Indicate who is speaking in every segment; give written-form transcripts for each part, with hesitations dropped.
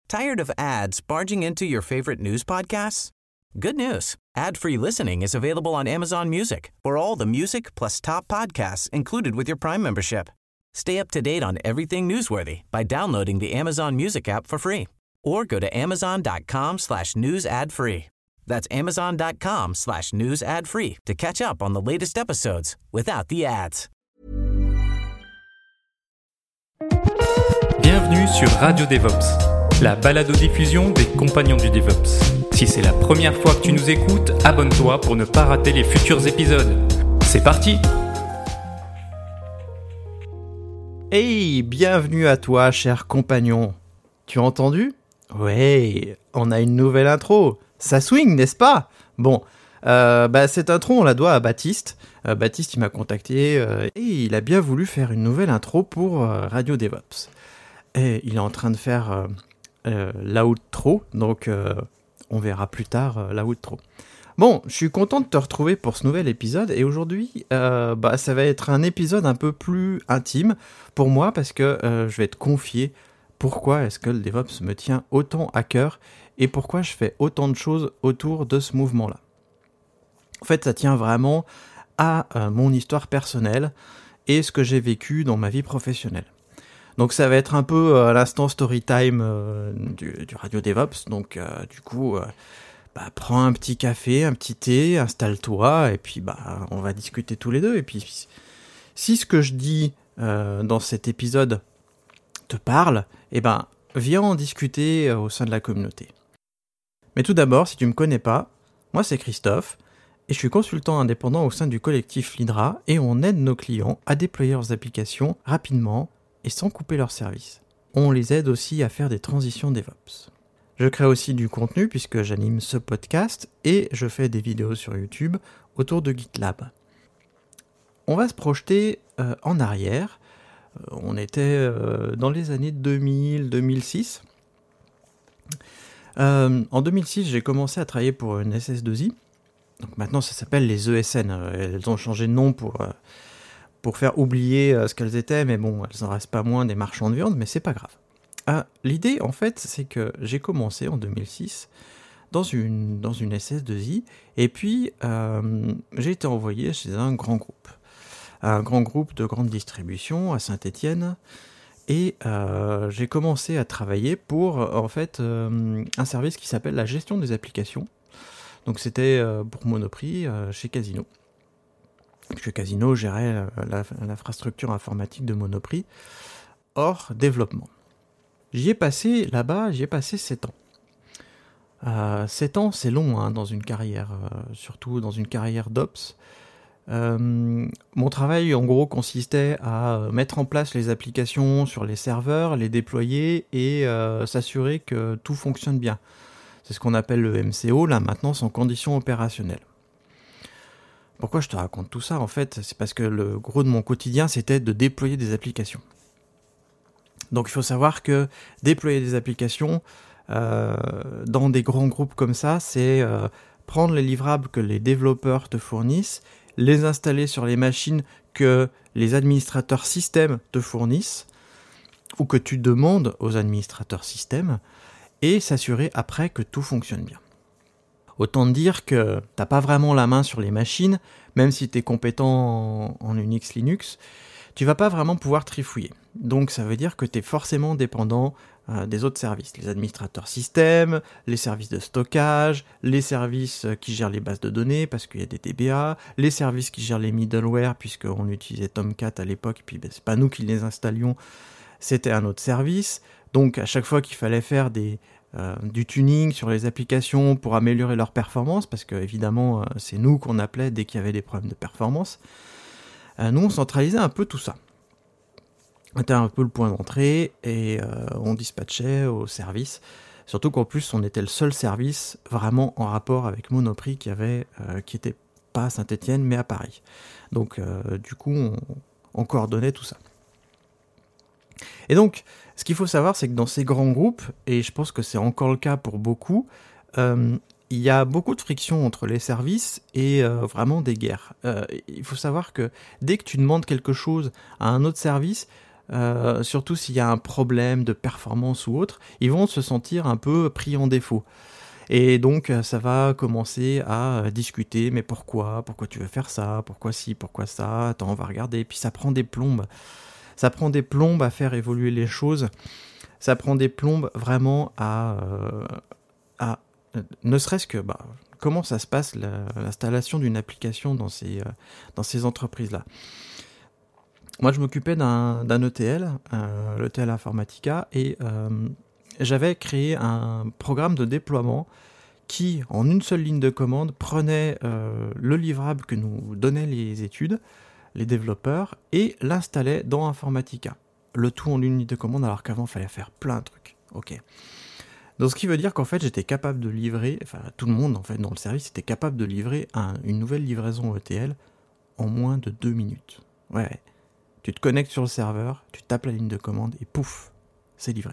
Speaker 1: Tired of ads barging into your favorite news podcasts? Good news. Ad-free listening is available on Amazon Music for all the music plus top podcasts included with your Prime membership. Stay up to date on everything newsworthy by downloading the Amazon Music app for free or go to amazon.com/news ad free. That's amazon.com/news ad free to catch up on the latest episodes without the ads.
Speaker 2: Bienvenue sur Radio DevOps, la balado-diffusion des compagnons du DevOps. Si c'est la première fois que tu nous écoutes, abonne-toi pour ne pas rater les futurs épisodes. C'est parti!
Speaker 3: Hey, bienvenue à toi, cher compagnon. Tu as entendu ? Ouais, on a une nouvelle intro. Ça swing, n'est-ce pas ? Bon, cette intro, on la doit à Baptiste. Baptiste, il m'a contacté et il a bien voulu faire une nouvelle intro pour Radio DevOps. Et il est en train de faire l'outro, donc on verra plus tard l'outro. Bon, je suis content de te retrouver pour ce nouvel épisode et aujourd'hui, ça va être un épisode un peu plus intime pour moi parce que je vais te confier pourquoi est-ce que le DevOps me tient autant à cœur et pourquoi je fais autant de choses autour de ce mouvement-là. En fait, ça tient vraiment à mon histoire personnelle et ce que j'ai vécu dans ma vie professionnelle. Donc ça va être un peu à l'instant story time du Radio DevOps, donc du coup... prends un petit café, un petit thé, installe-toi, et puis on va discuter tous les deux. Et puis, si ce que je dis dans cet épisode te parle, viens en discuter au sein de la communauté. Mais tout d'abord, si tu ne me connais pas, moi c'est Christophe, et je suis consultant indépendant au sein du collectif Lidra, et on aide nos clients à déployer leurs applications rapidement et sans couper leurs services. On les aide aussi à faire des transitions DevOps. Je crée aussi du contenu puisque j'anime ce podcast et je fais des vidéos sur YouTube autour de GitLab. On va se projeter en arrière. On était dans les années 2000-2006. En 2006, j'ai commencé à travailler pour une SS2I. Donc maintenant, ça s'appelle les ESN. Elles ont changé de nom pour faire oublier ce qu'elles étaient, mais bon, elles en restent pas moins des marchands de viande, mais c'est pas grave. L'idée, en fait, c'est que j'ai commencé en 2006 dans une SS2I, et puis j'ai été envoyé chez un grand groupe de grande distribution à Saint-Étienne, et j'ai commencé à travailler pour, un service qui s'appelle la gestion des applications. Donc c'était pour Monoprix chez Casino. Puisque Casino gérait l'infrastructure informatique de Monoprix, hors développement. J'y ai passé 7 ans. 7 ans, c'est long dans une carrière, surtout dans une carrière d'Ops. Mon travail, en gros, consistait à mettre en place les applications sur les serveurs, les déployer et s'assurer que tout fonctionne bien. C'est ce qu'on appelle le MCO, la maintenance en conditions opérationnelles. Pourquoi je te raconte tout ça ? En fait, c'est parce que le gros de mon quotidien, c'était de déployer des applications. Donc il faut savoir que déployer des applications dans des grands groupes comme ça, c'est prendre les livrables que les développeurs te fournissent, les installer sur les machines que les administrateurs système te fournissent, ou que tu demandes aux administrateurs système, et s'assurer après que tout fonctionne bien. Autant te dire que t'as pas vraiment la main sur les machines, même si tu es compétent en Unix, Linux, tu vas pas vraiment pouvoir trifouiller. Donc ça veut dire que tu es forcément dépendant des autres services, les administrateurs système, les services de stockage, les services qui gèrent les bases de données parce qu'il y a des DBA, les services qui gèrent les middleware puisqu'on utilisait Tomcat à l'époque, et puis c'est pas nous qui les installions, c'était un autre service. Donc à chaque fois qu'il fallait faire du tuning sur les applications pour améliorer leur performance, parce que évidemment c'est nous qu'on appelait dès qu'il y avait des problèmes de performance, nous on centralisait un peu tout ça. On était un peu le point d'entrée et on dispatchait au service, surtout qu'en plus on était le seul service vraiment en rapport avec Monoprix qui était pas à Saint-Étienne mais à Paris. Donc du coup on coordonnait tout ça. Et donc ce qu'il faut savoir, c'est que dans ces grands groupes, et je pense que c'est encore le cas pour beaucoup, il y a beaucoup de friction entre les services et vraiment des guerres. Il faut savoir que dès que tu demandes quelque chose à un autre service, surtout s'il y a un problème de performance ou autre, ils vont se sentir un peu pris en défaut. Et donc, ça va commencer à discuter, mais pourquoi tu veux faire ça, pourquoi ci, pourquoi ça, attends, on va regarder, et puis ça prend des plombes. Ça prend des plombes à faire évoluer les choses, ça prend des plombes vraiment à ne serait-ce que, comment ça se passe l'installation d'une application dans ces entreprises-là. Moi, je m'occupais d'un ETL, l'ETL Informatica, et j'avais créé un programme de déploiement qui, en une seule ligne de commande, prenait le livrable que nous donnaient les études, les développeurs, et l'installait dans Informatica. Le tout en une ligne de commande, alors qu'avant, il fallait faire plein de trucs. Ok. Donc, ce qui veut dire qu'en fait, j'étais capable de livrer, enfin, tout le monde, en fait, dans le service, était capable de livrer une nouvelle livraison ETL en moins de 2 minutes. Ouais. Tu te connectes sur le serveur, tu tapes la ligne de commande, et pouf, c'est livré.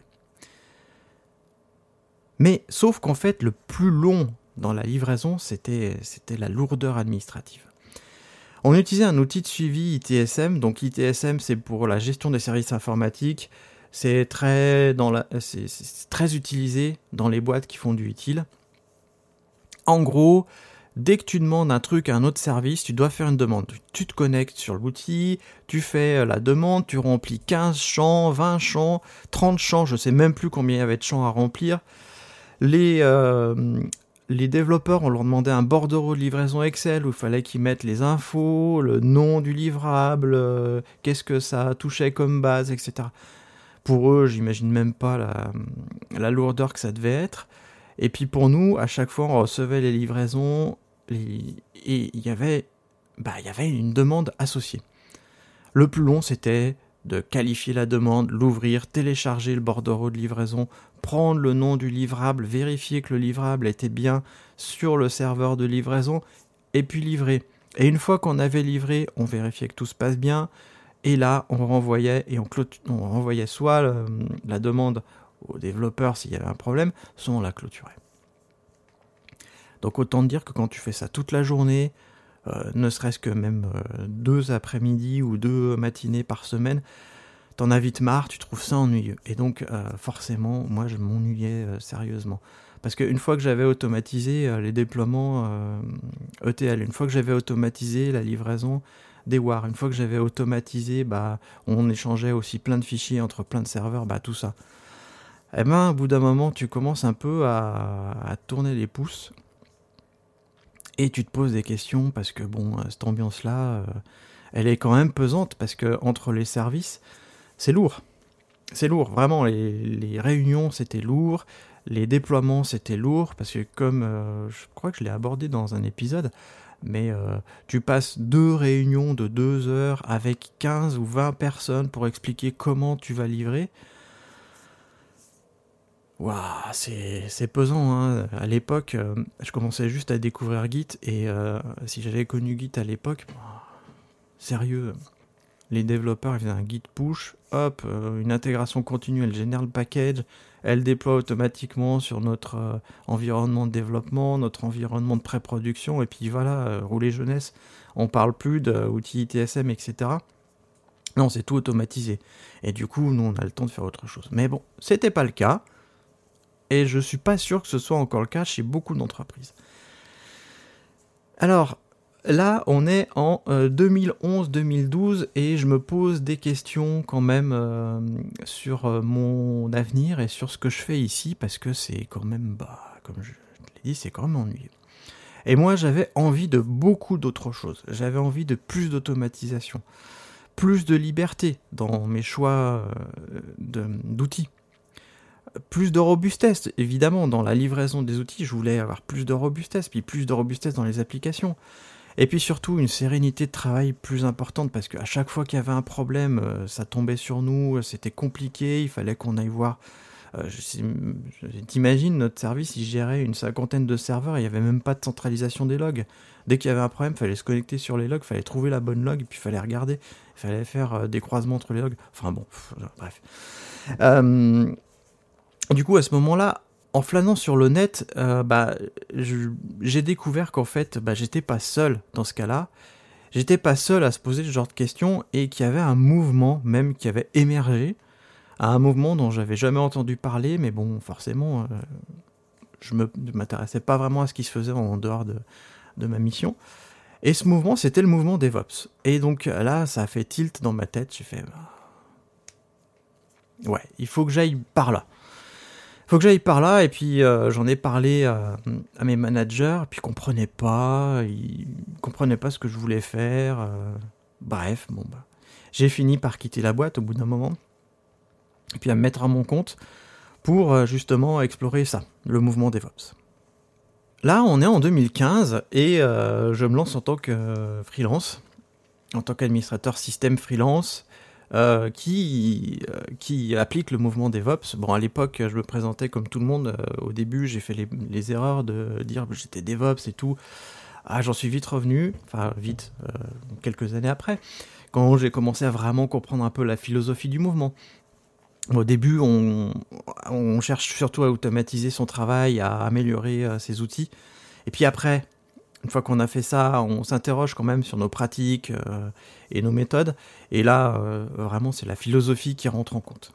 Speaker 3: Mais, sauf qu'en fait, le plus long dans la livraison, c'était la lourdeur administrative. On utilisait un outil de suivi ITSM, donc ITSM, c'est pour la gestion des services informatiques, c'est très utilisé dans les boîtes qui font du utile. En gros, dès que tu demandes un truc à un autre service, tu dois faire une demande. Tu te connectes sur l'outil, tu fais la demande, tu remplis 15 champs, 20 champs, 30 champs, je ne sais même plus combien il y avait de champs à remplir. Les développeurs, on leur demandait un bordereau de livraison Excel où il fallait qu'ils mettent les infos, le nom du livrable, qu'est-ce que ça touchait comme base, etc. Pour eux, j'imagine même pas la lourdeur que ça devait être. Et puis pour nous, à chaque fois, on recevait les livraisons et il y avait une demande associée. Le plus long, c'était de qualifier la demande, l'ouvrir, télécharger le bordereau de livraison, prendre le nom du livrable, vérifier que le livrable était bien sur le serveur de livraison, et puis livrer. Et une fois qu'on avait livré, on vérifiait que tout se passe bien, et là, on renvoyait, on renvoyait soit la demande au développeur s'il y avait un problème, soit on la clôturait. Donc autant dire que quand tu fais ça toute la journée, ne serait-ce que même 2 après-midi ou 2 matinées par semaine, t'en as vite marre, tu trouves ça ennuyeux. Et donc forcément, moi je m'ennuyais sérieusement. Parce qu'une fois que j'avais automatisé les déploiements ETL, une fois que j'avais automatisé la livraison des WAR, une fois que j'avais automatisé, on échangeait aussi plein de fichiers entre plein de serveurs, tout ça. Eh ben, au bout d'un moment, tu commences un peu à tourner les pouces. Et tu te poses des questions parce que cette ambiance-là, elle est quand même pesante parce que entre les services, c'est lourd. C'est lourd, vraiment. Les réunions, c'était lourd. Les déploiements, c'était lourd parce que comme je crois que je l'ai abordé dans un épisode, mais tu passes 2 réunions de 2 heures avec 15 ou 20 personnes pour expliquer comment tu vas livrer. Waouh, c'est pesant, hein. À l'époque, je commençais juste à découvrir Git et si j'avais connu Git à l'époque, sérieux, les développeurs ils faisaient un Git push, hop, une intégration continue, elle génère le package, elle déploie automatiquement sur notre environnement de développement, notre environnement de pré-production, et puis voilà, rouler jeunesse, on parle plus d'outils ITSM, etc. Non, c'est tout automatisé. Et du coup, nous on a le temps de faire autre chose. Mais bon, c'était pas le cas. Et je suis pas sûr que ce soit encore le cas chez beaucoup d'entreprises. Alors, là, on est en 2011-2012 et je me pose des questions quand même sur mon avenir et sur ce que je fais ici, parce que c'est quand même, comme je l'ai dit, c'est quand même ennuyeux. Et moi, j'avais envie de beaucoup d'autres choses. J'avais envie de plus d'automatisation, plus de liberté dans mes choix d'outils. Plus de robustesse, évidemment, dans la livraison des outils, je voulais avoir plus de robustesse, puis plus de robustesse dans les applications. Et puis surtout, une sérénité de travail plus importante, parce qu'à chaque fois qu'il y avait un problème, ça tombait sur nous, c'était compliqué, il fallait qu'on aille voir... T'imagines, notre service, il gérait une 50aine de serveurs, il n'y avait même pas de centralisation des logs. Dès qu'il y avait un problème, il fallait se connecter sur les logs, il fallait trouver la bonne log, puis il fallait regarder, il fallait faire des croisements entre les logs. Enfin bon, bref. Du coup, à ce moment-là, en flânant sur le net, j'ai découvert qu'en fait, j'étais pas seul dans ce cas-là. j'étais pas seul à se poser ce genre de questions et qu'il y avait un mouvement même qui avait émergé, un mouvement dont j'avais jamais entendu parler, mais bon, forcément, je m'intéressais pas vraiment à ce qui se faisait en dehors de ma mission. Et ce mouvement, c'était le mouvement DevOps. Et donc là, ça a fait tilt dans ma tête, j'ai fait... ouais, il faut que j'aille par là. Et puis j'en ai parlé à mes managers, et puis ils comprenaient pas ce que je voulais faire. Bref, j'ai fini par quitter la boîte au bout d'un moment, et puis à me mettre à mon compte pour justement explorer ça, le mouvement DevOps. Là, on est en 2015, et je me lance en tant que freelance, en tant qu'administrateur système freelance, qui applique le mouvement DevOps. Bon, à l'époque, je me présentais comme tout le monde. Au début, j'ai fait les erreurs de dire que j'étais DevOps et tout. J'en suis vite revenu, quelques années après, quand j'ai commencé à vraiment comprendre un peu la philosophie du mouvement. Au début, on cherche surtout à automatiser son travail, à améliorer ses outils. Et puis après, une fois qu'on a fait ça, on s'interroge quand même sur nos pratiques et nos méthodes. Et là, vraiment, c'est la philosophie qui rentre en compte.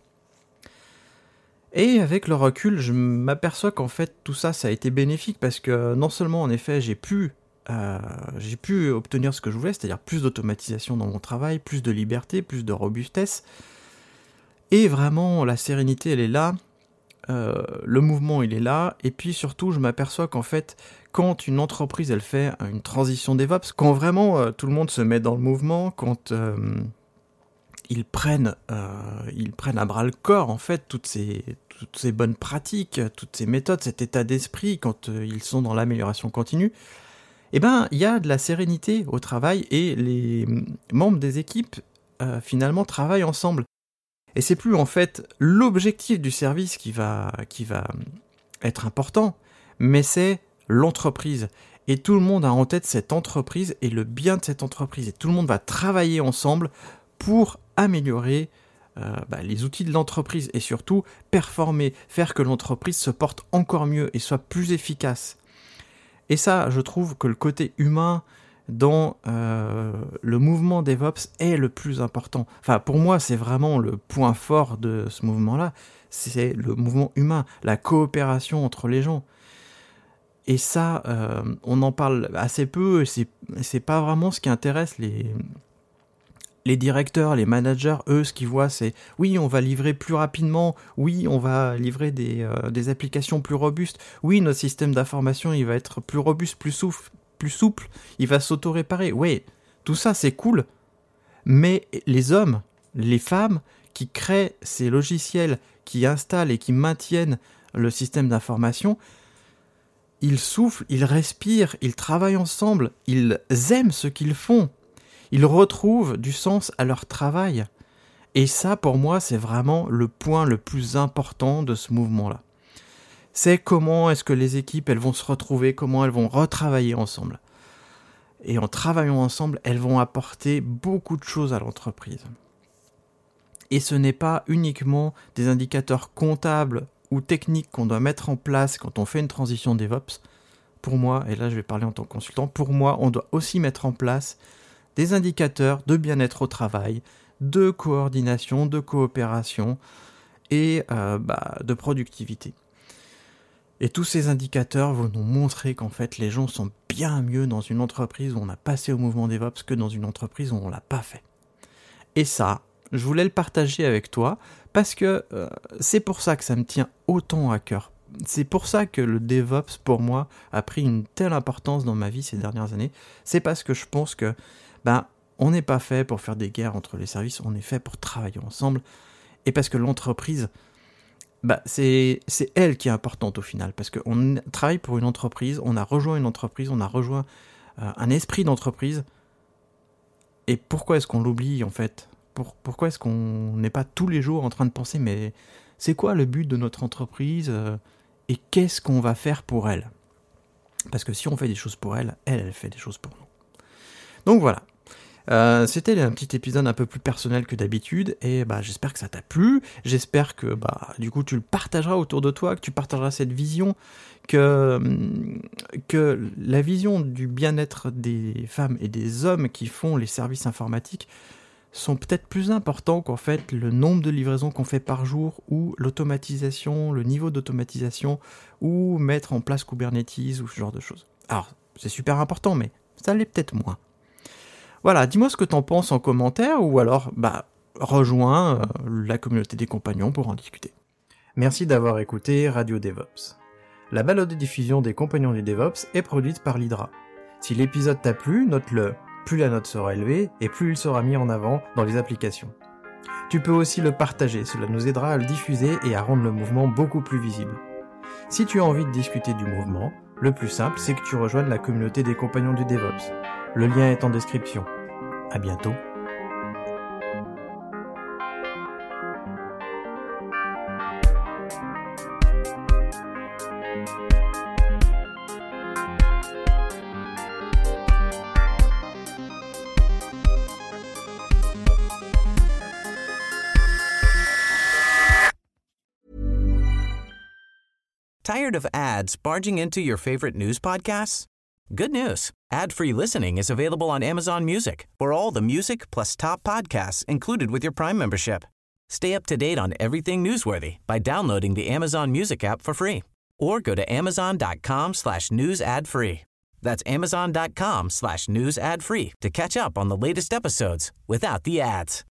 Speaker 3: Et avec le recul, je m'aperçois qu'en fait, tout ça, ça a été bénéfique parce que non seulement, en effet, j'ai pu obtenir ce que je voulais, c'est-à-dire plus d'automatisation dans mon travail, plus de liberté, plus de robustesse. Et vraiment, la sérénité, elle est là. Le mouvement, il est là. Et puis surtout, je m'aperçois qu'en fait, quand une entreprise, elle fait une transition DevOps, quand vraiment tout le monde se met dans le mouvement, quand ils prennent à bras le corps, en fait, toutes ces bonnes pratiques, toutes ces méthodes, cet état d'esprit, quand ils sont dans l'amélioration continue, eh ben, il y a de la sérénité au travail et les membres des équipes, finalement, travaillent ensemble. Et c'est plus en fait l'objectif du service qui va être important, mais c'est l'entreprise. Et tout le monde a en tête cette entreprise et le bien de cette entreprise. Et tout le monde va travailler ensemble pour améliorer les outils de l'entreprise et surtout performer, faire que l'entreprise se porte encore mieux et soit plus efficace. Et ça, je trouve que le côté humain dans le mouvement DevOps est le plus important. Enfin, pour moi, c'est vraiment le point fort de ce mouvement-là. C'est le mouvement humain, la coopération entre les gens. Et ça, on en parle assez peu, et c'est pas vraiment ce qui intéresse les directeurs, les managers. Eux, ce qu'ils voient, c'est oui, on va livrer plus rapidement, oui, on va livrer des applications plus robustes, oui, notre système d'information, il va être plus robuste, plus souple, il va s'auto-réparer. Oui, tout ça, c'est cool. Mais les hommes, les femmes qui créent ces logiciels, qui installent et qui maintiennent le système d'information, ils soufflent, ils respirent, ils travaillent ensemble, ils aiment ce qu'ils font. Ils retrouvent du sens à leur travail. Et ça, pour moi, c'est vraiment le point le plus important de ce mouvement-là. C'est comment est-ce que les équipes, elles vont se retrouver, comment elles vont retravailler ensemble. Et en travaillant ensemble, elles vont apporter beaucoup de choses à l'entreprise. Et ce n'est pas uniquement des indicateurs comptables ou techniques qu'on doit mettre en place quand on fait une transition DevOps. Pour moi, et là je vais parler en tant que consultant, pour moi, on doit aussi mettre en place des indicateurs de bien-être au travail, de coordination, de coopération et de productivité. Et tous ces indicateurs vont nous montrer qu'en fait les gens sont bien mieux dans une entreprise où on a passé au mouvement DevOps que dans une entreprise où on ne l'a pas fait. Et ça, je voulais le partager avec toi parce que c'est pour ça que ça me tient autant à cœur. C'est pour ça que le DevOps, pour moi, a pris une telle importance dans ma vie ces dernières années. C'est parce que je pense que on n'est pas fait pour faire des guerres entre les services, on est fait pour travailler ensemble. Et parce que l'entreprise, c'est elle qui est importante au final. Parce qu'on travaille pour une entreprise, on a rejoint une entreprise, on a rejoint un esprit d'entreprise. Et pourquoi est-ce qu'on l'oublie en fait ? Pourquoi est-ce qu'on n'est pas tous les jours en train de penser mais c'est quoi le but de notre entreprise et qu'est-ce qu'on va faire pour elle ? Parce que si on fait des choses pour elle, elle fait des choses pour nous. Donc voilà. C'était un petit épisode un peu plus personnel que d'habitude, et j'espère que ça t'a plu, j'espère que du coup tu le partageras autour de toi, que tu partageras cette vision, que la vision du bien-être des femmes et des hommes qui font les services informatiques sont peut-être plus importants qu'en fait le nombre de livraisons qu'on fait par jour, ou l'automatisation, le niveau d'automatisation, ou mettre en place Kubernetes ou ce genre de choses. Alors, c'est super important, mais ça l'est peut-être moins. Voilà, dis-moi ce que t'en penses en commentaire, ou alors, rejoins la communauté des compagnons pour en discuter. Merci d'avoir écouté Radio DevOps. La balado-diffusion des compagnons du DevOps est produite par l'Hydra. Si l'épisode t'a plu, note-le. Plus la note sera élevée, et plus il sera mis en avant dans les applications. Tu peux aussi le partager, cela nous aidera à le diffuser et à rendre le mouvement beaucoup plus visible. Si tu as envie de discuter du mouvement, le plus simple, c'est que tu rejoignes la communauté des compagnons du DevOps. Le lien est en description. À bientôt.
Speaker 1: Tired of ads barging into your favorite news podcasts? Good news. Ad-free listening is available on Amazon Music for all the music plus top podcasts included with your Prime membership. Stay up to date on everything newsworthy by downloading the Amazon Music app for free or go to amazon.com/news ad free. That's amazon.com/news ad free to catch up on the latest episodes without the ads.